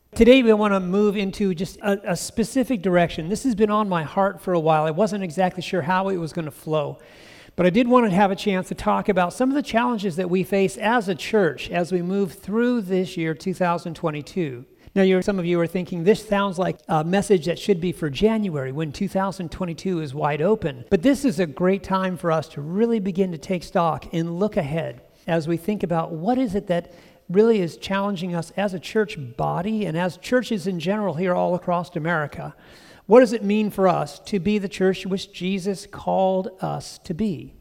Today we want to move into just a specific direction. This has been on my heart for a while. I wasn't exactly sure how it was going to flow, but I did want to have a chance to talk about some of the challenges that we face as a church as we move through this year, 2022. Now, some of you are thinking, this sounds like a message that should be for January when 2022 is wide open. But this is a great time for us to really begin to take stock and look ahead as we think about what is it that really is challenging us as a church body and as churches in general here all across America. What does it mean for us to be the church which Jesus called us to be?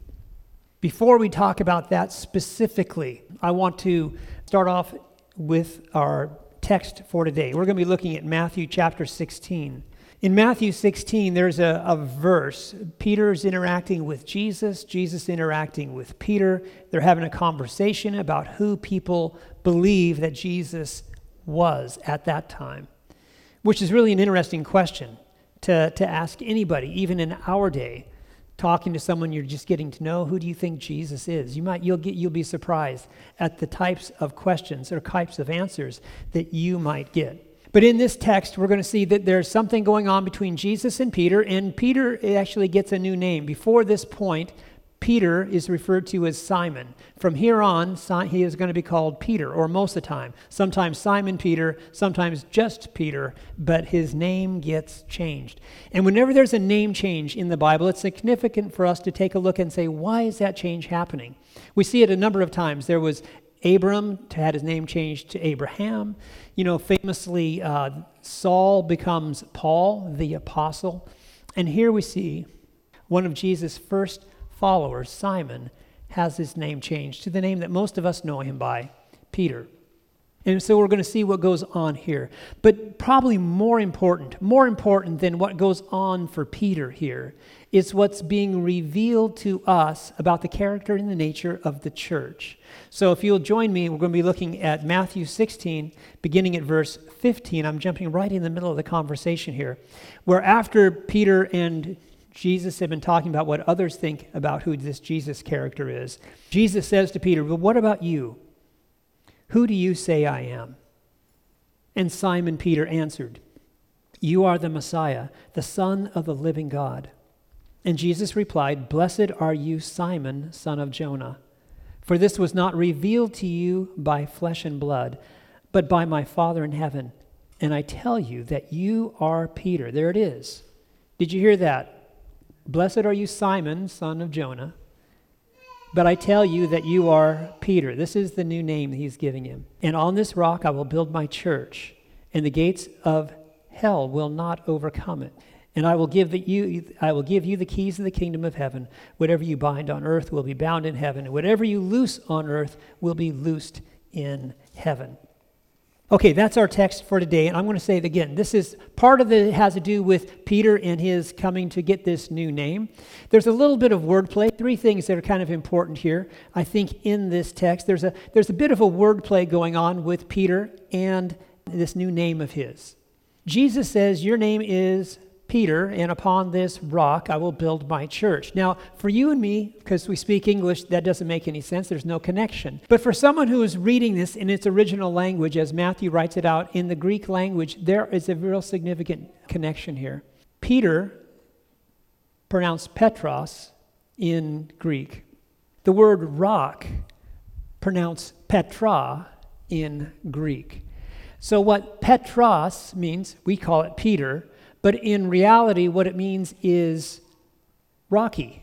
Before we talk about that specifically, I want to start off with our text for today. We're going to be looking at Matthew chapter 16. In Matthew 16, there's a verse. Peter's interacting with Jesus, Jesus interacting with Peter. They're having a conversation about who people believe that Jesus was at that time, which is really an interesting question to ask anybody, even in our day. Talking to someone you're just getting to know, who do you think Jesus is? You'll be surprised at the types of questions or types of answers that you might get. But in this text, we're going to see that there's something going on between Jesus and Peter actually gets a new name. Before this point, Peter is referred to as Simon. From here on, he is going to be called Peter, or most of the time. Sometimes Simon Peter, sometimes just Peter, but his name gets changed. And whenever there's a name change in the Bible, it's significant for us to take a look and say, why is that change happening? We see it a number of times. There was Abram had his name changed to Abraham. Famously, Saul becomes Paul, the apostle. And here we see one of Jesus' first followers, Simon, has his name changed to the name that most of us know him by, Peter. And so we're going to see what goes on here. But probably more important than what goes on for Peter here is what's being revealed to us about the character and the nature of the church. So if you'll join me, we're going to be looking at Matthew 16, beginning at verse 15. I'm jumping right in the middle of the conversation here, where after Peter and Jesus have been talking about what others think about who this Jesus character is, Jesus says to Peter, well, what about you? Who do you say I am? And Simon Peter answered, you are the Messiah, the Son of the living God. And Jesus replied, blessed are you, Simon, son of Jonah, for this was not revealed to you by flesh and blood, but by my Father in heaven. And I tell you that you are Peter. There it is. Did you hear that? Blessed are you, Simon, son of Jonah, but I tell you that you are Peter. This is the new name that he's giving him. And on this rock I will build my church, and the gates of hell will not overcome it. And I will give you the keys of the kingdom of heaven. Whatever you bind on earth will be bound in heaven, and whatever you loose on earth will be loosed in heaven. Okay, that's our text for today, and I'm going to say it again. This is part of it has to do with Peter and his coming to get this new name. There's a little bit of wordplay. Three things that are kind of important here, I think, in this text. There's a bit of a wordplay going on with Peter and this new name of his. Jesus says, your name is Peter, and upon this rock I will build my church. Now, for you and me, because we speak English, that doesn't make any sense. There's no connection. But for someone who is reading this in its original language, as Matthew writes it out in the Greek language, there is a real significant connection here. Peter, pronounced Petros in Greek. The word rock, pronounced Petra in Greek. So what Petros means, we call it Peter, but in reality, what it means is rocky.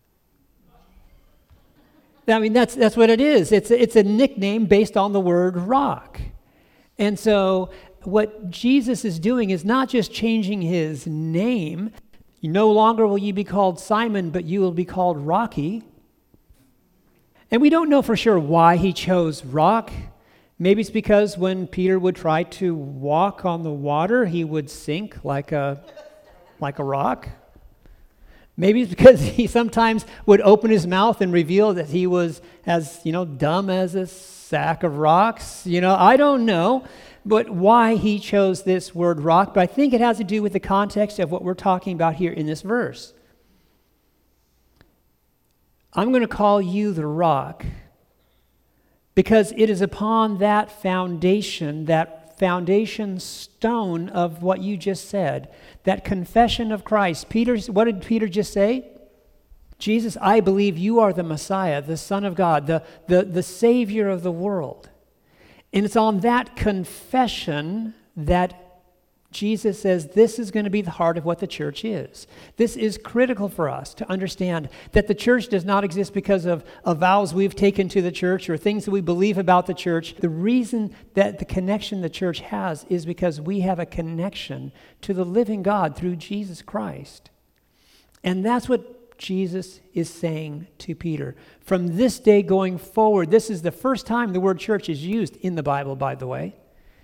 I mean, that's what it is. It's a nickname based on the word rock. And so what Jesus is doing is not just changing his name. No longer will you be called Simon, but you will be called Rocky. And we don't know for sure why he chose rock. Maybe it's because when Peter would try to walk on the water, he would sink like a rock. Maybe it's because he sometimes would open his mouth and reveal that he was as, dumb as a sack of rocks. I don't know, but why he chose this word rock. But I think it has to do with the context of what we're talking about here in this verse. I'm going to call you the rock, because it is upon that foundation, that foundation stone of what you just said, that confession of Christ. What did Peter just say? Jesus, I believe you are the Messiah, the Son of God, the Savior of the world. And it's on that confession that Jesus says this is going to be the heart of what the church is. This is critical for us to understand that the church does not exist because of vows we've taken to the church or things that we believe about the church. The reason that the connection the church has is because we have a connection to the living God through Jesus Christ. And that's what Jesus is saying to Peter. From this day going forward, this is the first time the word church is used in the Bible, by the way.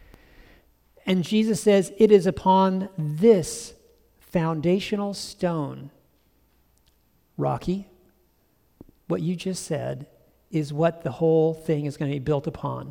And Jesus says, it is upon this foundational stone, Rocky, what you just said is what the whole thing is going to be built upon.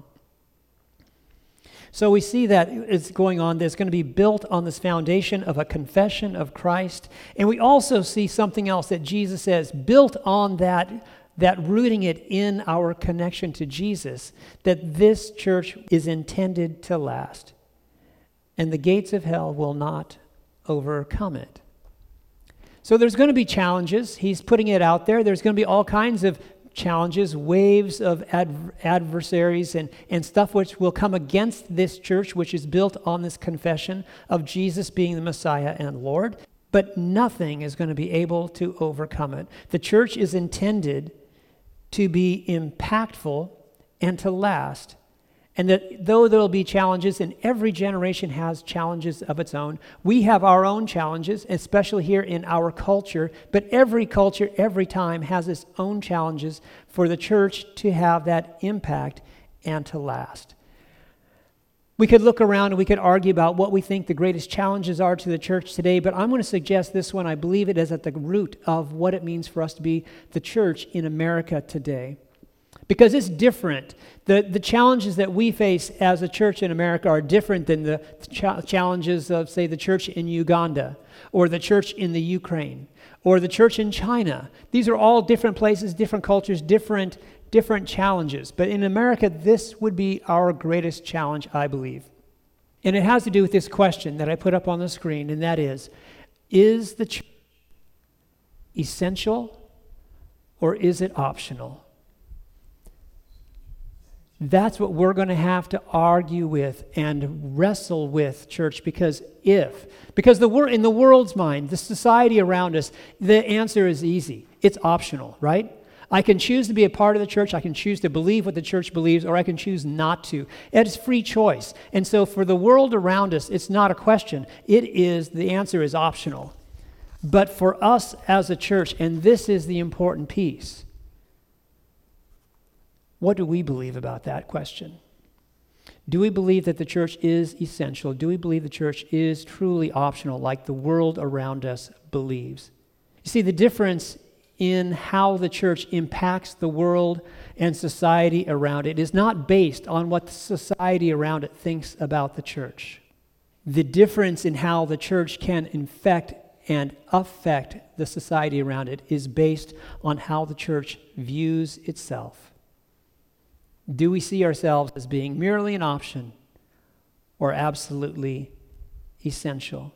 So we see that it's going on. There's going to be built on this foundation of a confession of Christ. And we also see something else that Jesus says, built on that rooting it in our connection to Jesus, that this church is intended to last. And the gates of hell will not overcome it. So there's going to be challenges. He's putting it out there. There's going to be all kinds of challenges, waves of adversaries and stuff which will come against this church, which is built on this confession of Jesus being the Messiah and Lord. But nothing is going to be able to overcome it. The church is intended to be impactful and to last. And that though there will be challenges, and every generation has challenges of its own, we have our own challenges, especially here in our culture, but every culture, every time has its own challenges for the church to have that impact and to last. We could look around and we could argue about what we think the greatest challenges are to the church today, but I'm going to suggest this one. I believe it is at the root of what it means for us to be the church in America today. Because it's different. The challenges that we face as a church in America are different than the challenges of, say, the church in Uganda, or the church in the Ukraine, or the church in China. These are all different places, different cultures, different challenges. But in America, this would be our greatest challenge, I believe. And it has to do with this question that I put up on the screen, and that is the church essential or is it optional? That's what we're going to have to argue with and wrestle with, church, because in the world's mind, the society around us, the answer is easy. It's optional, right? I can choose to be a part of the church, I can choose to believe what the church believes, or I can choose not to. It's free choice. And so for the world around us, it's not a question. The answer is optional. But for us as a church, and this is the important piece, what do we believe about that question? Do we believe that the church is essential? Do we believe the church is truly optional, like the world around us believes? You see, the difference in how the church impacts the world and society around it is not based on what the society around it thinks about the church. The difference in how the church can infect and affect the society around it is based on how the church views itself. Do we see ourselves as being merely an option or absolutely essential?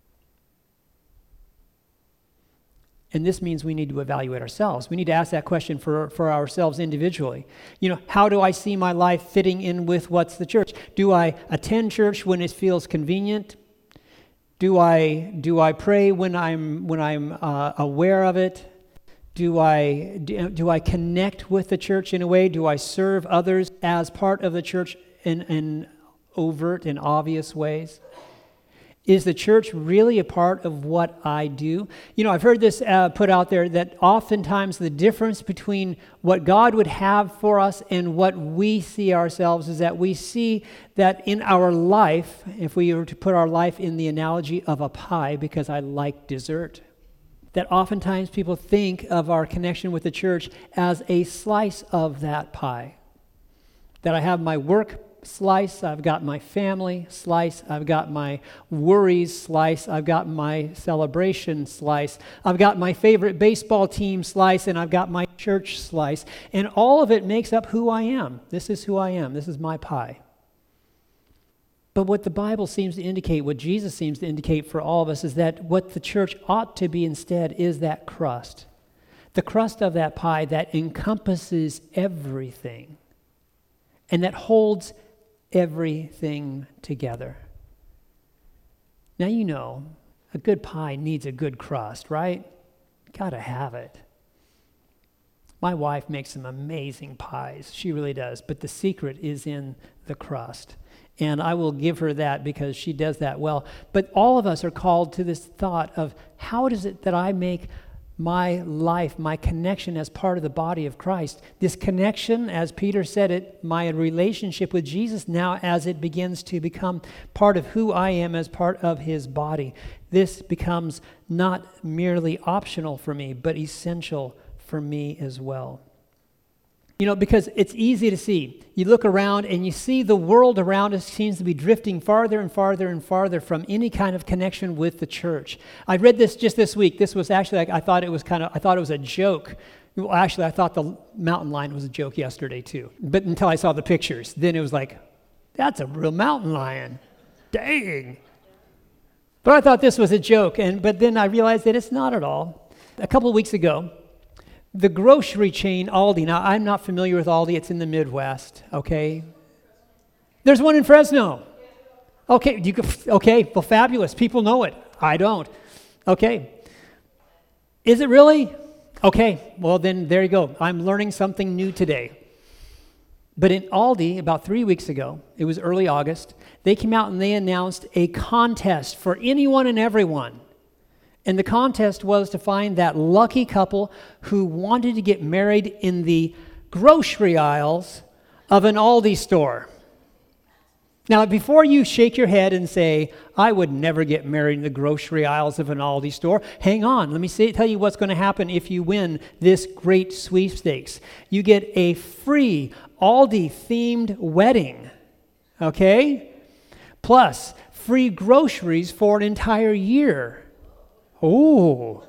And this means we need to evaluate ourselves. We need to ask that question for ourselves individually. How do I see my life fitting in with what's the church? Do I attend church when it feels convenient? Do I pray when I'm aware of it? Do I connect with the church in a way? Do I serve others as part of the church in overt and obvious ways? Is the church really a part of what I do? I've heard this put out there that oftentimes the difference between what God would have for us and what we see ourselves is that we see that in our life, if we were to put our life in the analogy of a pie, because I like dessert, that oftentimes people think of our connection with the church as a slice of that pie. That I have my work slice, I've got my family slice, I've got my worries slice, I've got my celebration slice, I've got my favorite baseball team slice, and I've got my church slice. And all of it makes up who I am. This is who I am. This is my pie. But what the Bible seems to indicate, what Jesus seems to indicate for all of us, is that what the church ought to be instead is that crust. The crust of that pie that encompasses everything and that holds everything together. Now you know, a good pie needs a good crust, right? Gotta have it. My wife makes some amazing pies. She really does. But the secret is in the crust. And I will give her that because she does that well. But all of us are called to this thought of how is it that I make my life, my connection as part of the body of Christ. This connection, as Peter said it, my relationship with Jesus now as it begins to become part of who I am as part of his body. This becomes not merely optional for me, but essential for me as well. You know, because it's easy to see. You look around and you see the world around us seems to be drifting farther and farther and farther from any kind of connection with the church. I read this just this week. This was actually, I thought it was a joke. Well, actually, I thought the mountain lion was a joke yesterday too. But until I saw the pictures, then it was like, that's a real mountain lion. Dang. But I thought this was a joke, but then I realized that it's not at all. A couple of weeks ago, the grocery chain Aldi, now I'm not familiar with Aldi, it's in the Midwest, okay? There's one in Fresno. Okay, well, fabulous, people know it. I don't. Okay. Is it really? Okay, well then there you go. I'm learning something new today. But in Aldi, about 3 weeks ago, it was early August, they came out and they announced a contest for anyone and everyone. And the contest was to find that lucky couple who wanted to get married in the grocery aisles of an Aldi store. Now, before you shake your head and say, I would never get married in the grocery aisles of an Aldi store, hang on. Let me tell you what's going to happen if you win this great sweepstakes. You get a free Aldi-themed wedding, okay? Plus, free groceries for an entire year. Oh.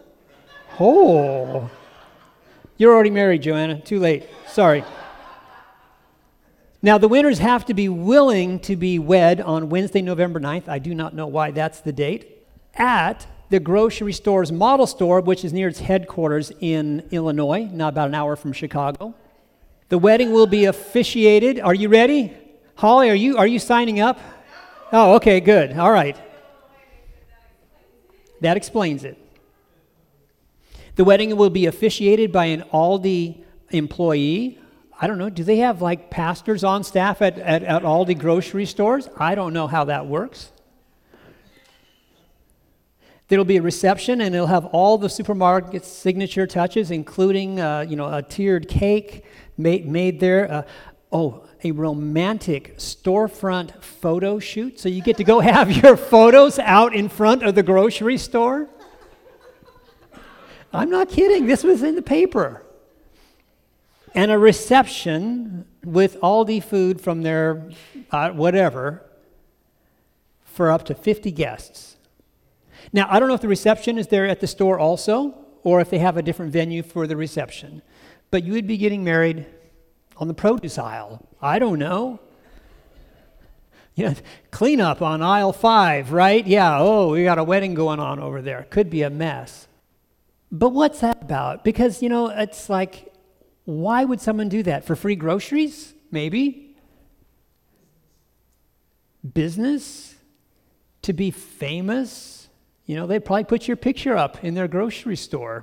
You're already married, Joanna. Too late. Sorry. Now, the winners have to be willing to be wed on Wednesday, November 9th. I do not know why that's the date. At the grocery store's model store, which is near its headquarters in Illinois, not about an hour from Chicago. The wedding will be officiated. Are you ready? Holly, are you signing up? Oh, okay, good. All right. That explains it. The wedding will be officiated by an Aldi employee. I don't know, do they have like pastors on staff at Aldi grocery stores? I don't know how that works. There'll be a reception and it'll have all the supermarket's signature touches, including a tiered cake made there. A romantic storefront photo shoot. So you get to go have your photos out in front of the grocery store. I'm not kidding. This was in the paper. And a reception with Aldi food from their whatever for up to 50 guests. Now, I don't know if the reception is there at the store also, or if they have a different venue for the reception. But you would be getting married on the produce aisle. I don't know. Clean up on aisle 5, right? Yeah, we got a wedding going on over there. Could be a mess. But what's that about? Because, it's like, why would someone do that? For free groceries? Maybe. Business? To be famous? They'd probably put your picture up in their grocery store.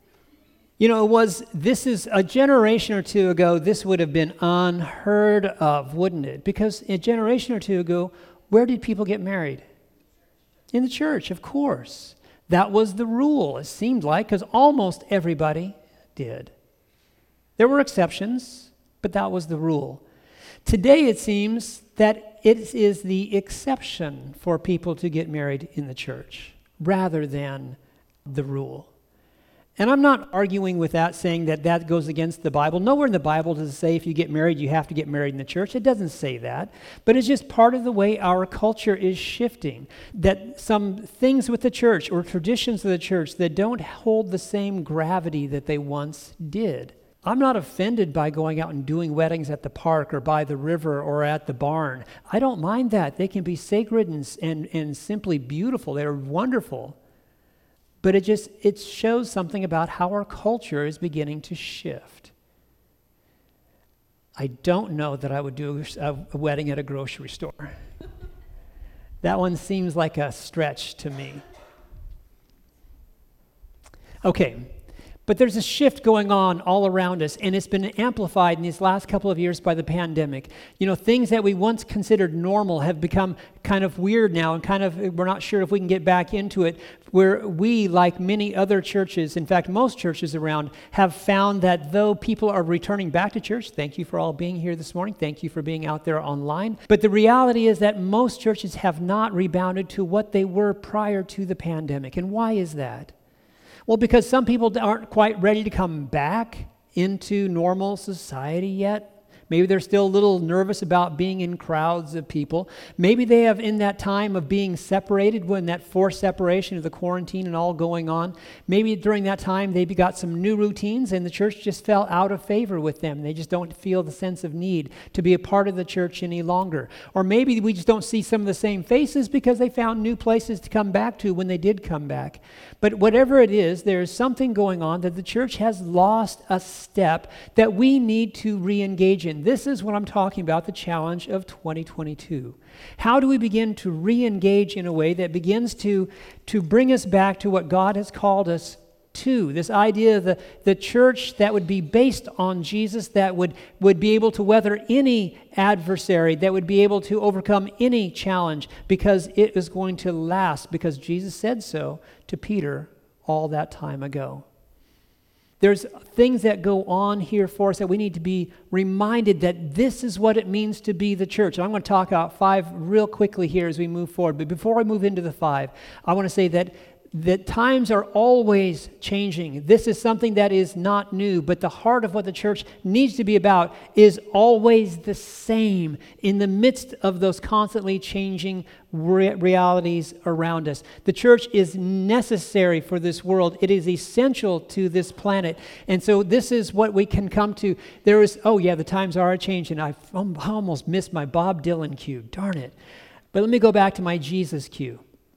This is a generation or two ago, this would have been unheard of, wouldn't it? Because a generation or two ago, where did people get married? In the church, of course. That was the rule, it seemed like, because almost everybody did. There were exceptions, but that was the rule. Today, it seems that it is the exception for people to get married in the church, rather than the rule. And I'm not arguing with that, saying that goes against the Bible. Nowhere in the Bible does it say if you get married, you have to get married in the church. It doesn't say that. But it's just part of the way our culture is shifting. That some things with the church or traditions of the church that don't hold the same gravity that they once did. I'm not offended by going out and doing weddings at the park or by the river or at the barn. I don't mind that. They can be sacred and simply beautiful. They're wonderful. But it shows something about how our culture is beginning to shift. I don't know that I would do a wedding at a grocery store. That one seems like a stretch to me. Okay, but there's a shift going on all around us, and it's been amplified in these last couple of years by the pandemic. You know, things that we once considered normal have become kind of weird now, and we're not sure if we can get back into it, where we, like many other churches, in fact, most churches around, have found that though people are returning back to church, thank you for all being here this morning, thank you for being out there online, but the reality is that most churches have not rebounded to what they were prior to the pandemic. And why is that? Well, because some people aren't quite ready to come back into normal society yet. Maybe they're still a little nervous about being in crowds of people. Maybe they have, in that time of being separated, when that forced separation of the quarantine and all going on, maybe during that time they got some new routines and the church just fell out of favor with them. They just don't feel the sense of need to be a part of the church any longer. Or maybe we just don't see some of the same faces because they found new places to come back to when they did come back. But whatever it is, there is something going on that the church has lost a step that we need to re-engage in. This is what I'm talking about, the challenge of 2022. How do we begin to re-engage in a way that begins to bring us back to what God has called us to? This idea of the church that would be based on Jesus, that would be able to weather any adversary, that would be able to overcome any challenge because it is going to last, because Jesus said so to Peter all that time ago. There's things that go on here for us that we need to be reminded that this is what it means to be the church. And I'm going to talk about 5 real quickly here as we move forward. But before I move into the 5, I want to say that times are always changing. This is something that is not new, but the heart of what the church needs to be about is always the same in the midst of those constantly changing realities around us. The church is necessary for this world. It is essential to this planet. And so this is what we can come to. The times are changing. I almost missed my Bob Dylan cue. Darn it. But let me go back to my Jesus cue.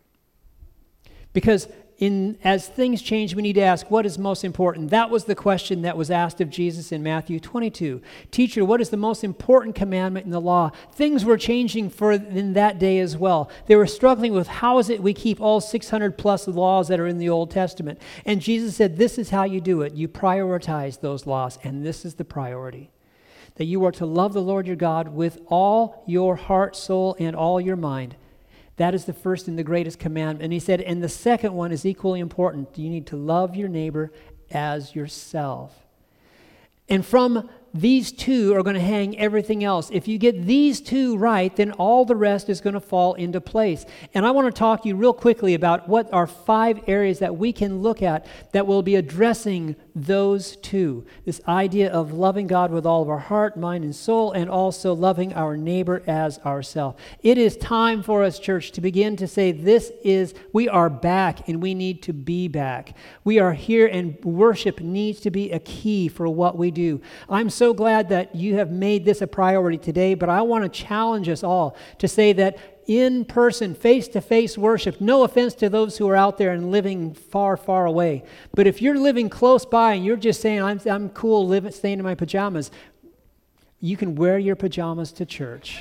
Because as things change, we need to ask, what is most important? That was the question that was asked of Jesus in Matthew 22. Teacher, what is the most important commandment in the law? Things were changing in that day as well. They were struggling with how is it we keep all 600 plus laws that are in the Old Testament. And Jesus said, this is how you do it. You prioritize those laws, and this is the priority. That you are to love the Lord your God with all your heart, soul, and all your mind. That is the first and the greatest commandment. And he said, and the second one is equally important. You need to love your neighbor as yourself. And from these two are going to hang everything else. If you get these two right, then all the rest is going to fall into place. And I want to talk to you real quickly about what are 5 areas that we can look at that will be addressing those two. This idea of loving God with all of our heart, mind, and soul, and also loving our neighbor as ourselves. It is time for us, church, to begin to say we are back and we need to be back. We are here and worship needs to be a key for what we do. I'm so glad that you have made this a priority today, but I want to challenge us all to say that in-person, face-to-face worship, no offense to those who are out there and living far, far away, but if you're living close by and you're just saying, I'm cool staying in my pajamas, you can wear your pajamas to church.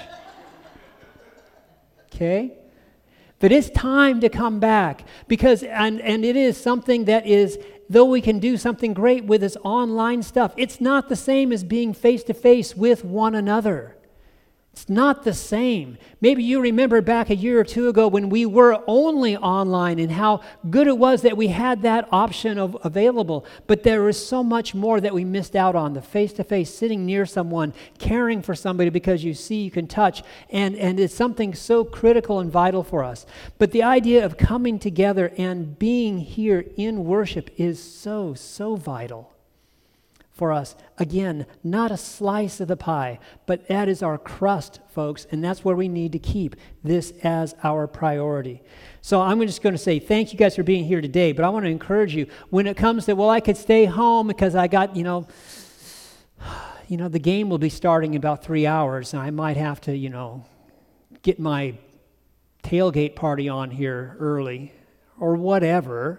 Okay? But it's time to come back because, and it is something that is, though we can do something great with this online stuff, it's not the same as being face-to-face with one another. It's not the same. Maybe you remember back a year or two ago when we were only online and how good it was that we had that option available. But there was so much more that we missed out on. The face-to-face, sitting near someone, caring for somebody because you see, you can touch. And it's something so critical and vital for us. But the idea of coming together and being here in worship is so, so vital for us. Again, not a slice of the pie, but that is our crust, folks, and that's where we need to keep this as our priority. So I'm just going to say thank you guys for being here today, but I want to encourage you when it comes to, I could stay home because I got, The game will be starting in about 3 hours, and I might have to, get my tailgate party on here early or whatever.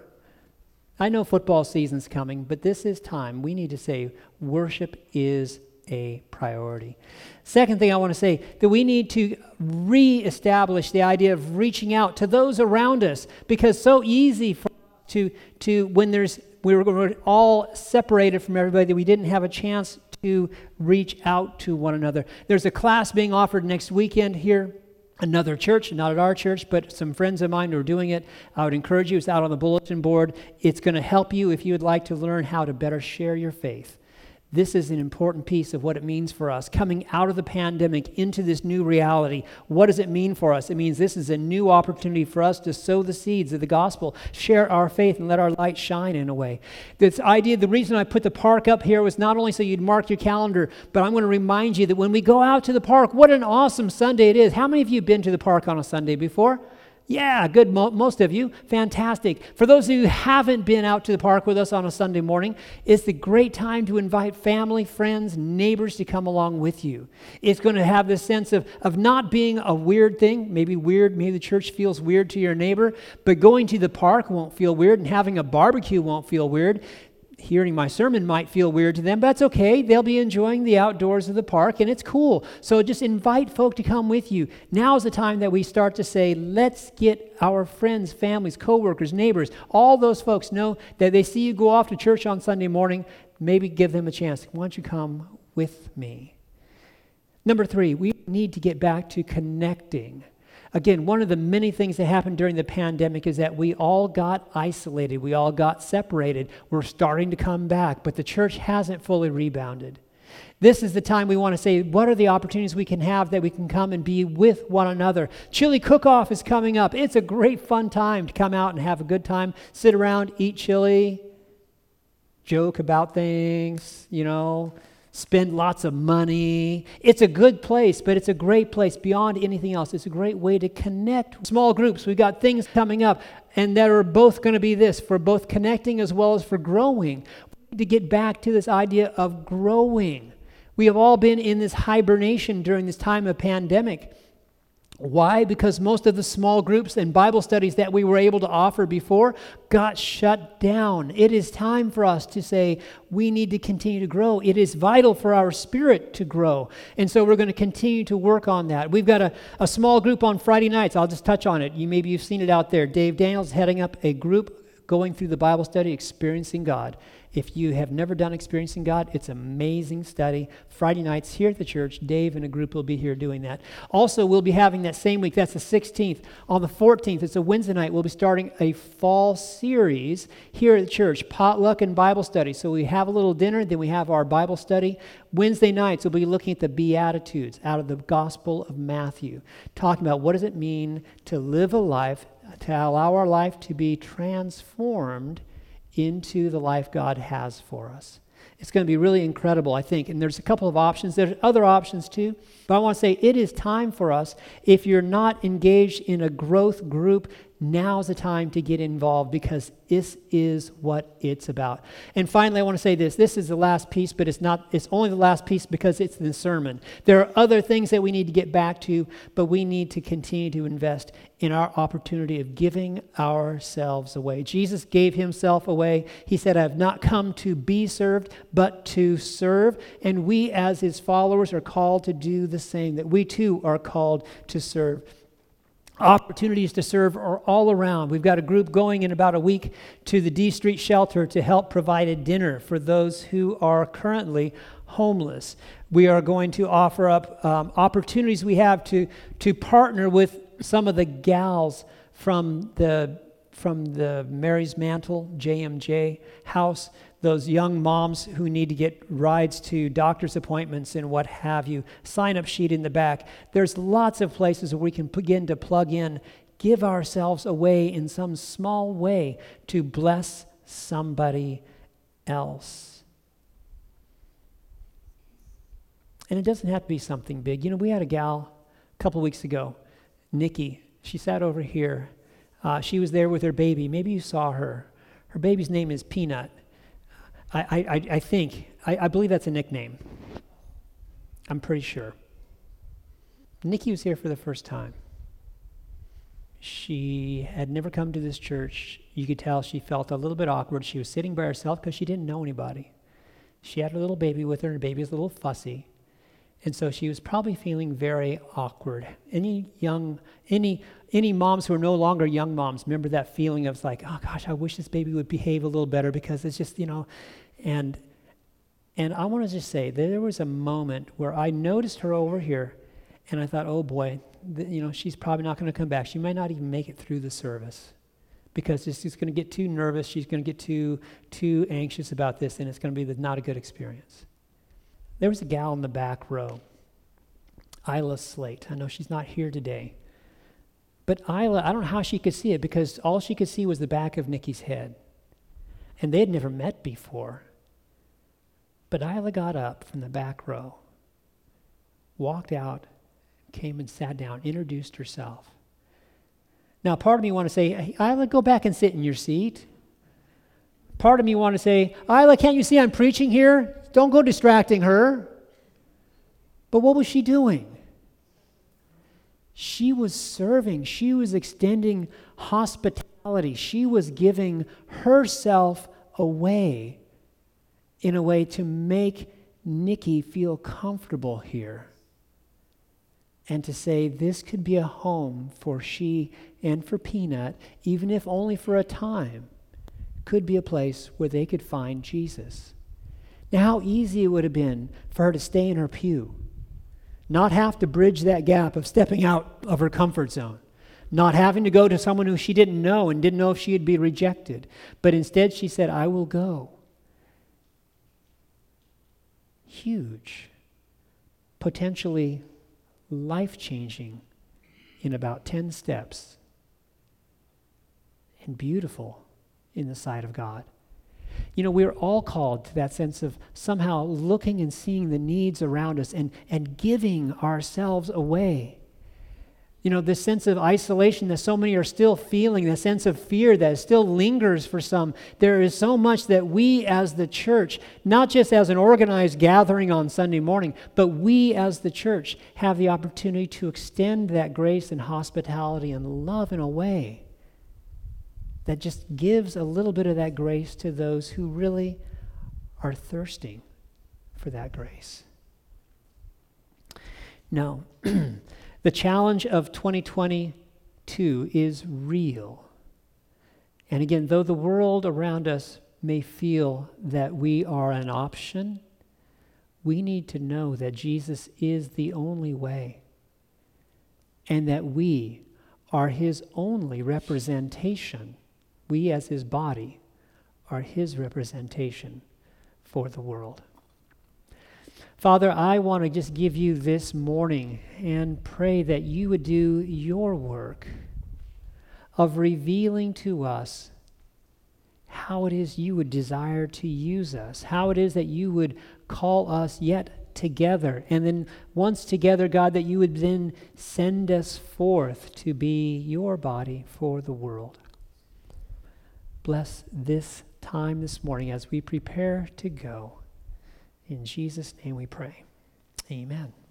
I know football season's coming, but this is time. We need to say worship is a priority. Second thing I want to say, that we need to reestablish the idea of reaching out to those around us, because so easy for to when we were all separated from everybody, that we didn't have a chance to reach out to one another. There's a class being offered next weekend here. Another church, not at our church, but some friends of mine who are doing it. I would encourage you. It's out on the bulletin board. It's going to help you if you would like to learn how to better share your faith. This is an important piece of what it means for us. Coming out of the pandemic into this new reality, what does it mean for us? It means this is a new opportunity for us to sow the seeds of the gospel, share our faith, and let our light shine in a way. This idea, the reason I put the park up here was not only so you'd mark your calendar, but I'm going to remind you that when we go out to the park, what an awesome Sunday it is. How many of you have been to the park on a Sunday before? Yeah, good. Most of you. Fantastic. For those of you who haven't been out to the park with us on a Sunday morning, it's the great time to invite family, friends, neighbors to come along with you. It's going to have this sense of not being a weird thing, maybe the church feels weird to your neighbor, but going to the park won't feel weird, and having a barbecue won't feel weird. Hearing my sermon might feel weird to them, but that's okay. They'll be enjoying the outdoors of the park, and it's cool. So just invite folk to come with you. Now's the time that we start to say, let's get our friends, families, coworkers, neighbors, all those folks know that they see you go off to church on Sunday morning. Maybe give them a chance. Why don't you come with me? Number 3, we need to get back to connecting. Again, one of the many things that happened during the pandemic is that we all got isolated. We all got separated. We're starting to come back, but the church hasn't fully rebounded. This is the time we want to say, what are the opportunities we can have that we can come and be with one another? Chili cook-off is coming up. It's a great fun time to come out and have a good time, sit around, eat chili, joke about things, spend lots of money. It's a good place, but it's a great place beyond anything else. It's a great way to connect. Small groups, we've got things coming up, and that are both going to be this, for both connecting as well as for growing. We need to get back to this idea of growing. We have all been in this hibernation during this time of pandemic. Why? Because most of the small groups and Bible studies that we were able to offer before got shut down. It is time for us to say we need to continue to grow. It is vital for our spirit to grow. And so we're going to continue to work on that. We've got a small group on Friday nights. I'll just touch on it. Maybe you've seen it out there. Dave Daniels heading up a group going through the Bible study, Experiencing God. If you have never done Experiencing God, it's an amazing study. Friday nights here at the church, Dave and a group will be here doing that. Also, we'll be having that same week, that's the 16th. On the 14th, it's a Wednesday night, we'll be starting a fall series here at the church, potluck and Bible study. So we have a little dinner, then we have our Bible study. Wednesday nights, we'll be looking at the Beatitudes out of the Gospel of Matthew, talking about what does it mean to live a life, to allow our life to be transformed into the life God has for us. It's going to be really incredible, I think. And there's a couple of options. There's other options too. But I want to say it is time for us, if you're not engaged in a growth group, now's the time to get involved, because this is what it's about. And finally, I want to say this. This is the last piece, but it's only the last piece because it's the sermon. There are other things that we need to get back to, but we need to continue to invest in our opportunity of giving ourselves away. Jesus gave himself away. He said, I have not come to be served, but to serve. And we as his followers are called to do the same, that we too are called to serve. Opportunities to serve are all around. We've got a group going in about a week to the D Street shelter to help provide a dinner for those who are currently homeless. We are going to offer up opportunities we have to partner with some of the gals from the Mary's Mantle, JMJ house, those young moms who need to get rides to doctor's appointments and what have you. Sign-up sheet in the back. There's lots of places where we can begin to plug in, give ourselves away in some small way to bless somebody else. And it doesn't have to be something big. We had a gal a couple weeks ago, Nikki. She sat over here. She was there with her baby. Maybe you saw her. Her baby's name is Peanut. I believe that's a nickname. I'm pretty sure. Nikki was here for the first time. She had never come to this church. You could tell she felt a little bit awkward. She was sitting by herself because she didn't know anybody. She had her little baby with her, and the baby was a little fussy. And so she was probably feeling very awkward. Any moms who are no longer young moms remember that feeling of like, oh gosh, I wish this baby would behave a little better because it's just, and I want to just say there was a moment where I noticed her over here, and I thought, oh boy, she's probably not going to come back. She might not even make it through the service because she's going to get too nervous. She's going to get too anxious about this, and it's going to be not a good experience. There was a gal in the back row, Isla Slate. I know she's not here today. But Isla, I don't know how she could see it because all she could see was the back of Nikki's head. And they had never met before. But Isla got up from the back row, walked out, came and sat down, introduced herself. Now, part of me want to say, hey, Isla, go back and sit in your seat. Part of me want to say, Isla, can't you see I'm preaching here? Don't go distracting her. But what was she doing? She was serving. She was extending hospitality. She was giving herself away in a way to make Nikki feel comfortable here. And to say this could be a home for she and for Peanut, even if only for a time, could be a place where they could find Jesus. Now, how easy it would have been for her to stay in her pew, not have to bridge that gap of stepping out of her comfort zone, not having to go to someone who she didn't know and didn't know if she'd be rejected. But instead she said, I will go. Huge, potentially life-changing in about 10 steps, and beautiful in the sight of God. We're all called to that sense of somehow looking and seeing the needs around us and giving ourselves away. This sense of isolation that so many are still feeling, the sense of fear that still lingers for some. There is so much that we as the church, not just as an organized gathering on Sunday morning, but we as the church have the opportunity to extend that grace and hospitality and love in a way that just gives a little bit of that grace to those who really are thirsting for that grace. No. The challenge of 2022 is real. And again, though the world around us may feel that we are an option, we need to know that Jesus is the only way and that we are his only representation. We as his body are his representation for the world. Father, I want to just give you this morning and pray that you would do your work of revealing to us how it is you would desire to use us, how it is that you would call us yet together, and then once together, God, that you would then send us forth to be your body for the world. Bless this time this morning as we prepare to go. In Jesus' name we pray. Amen.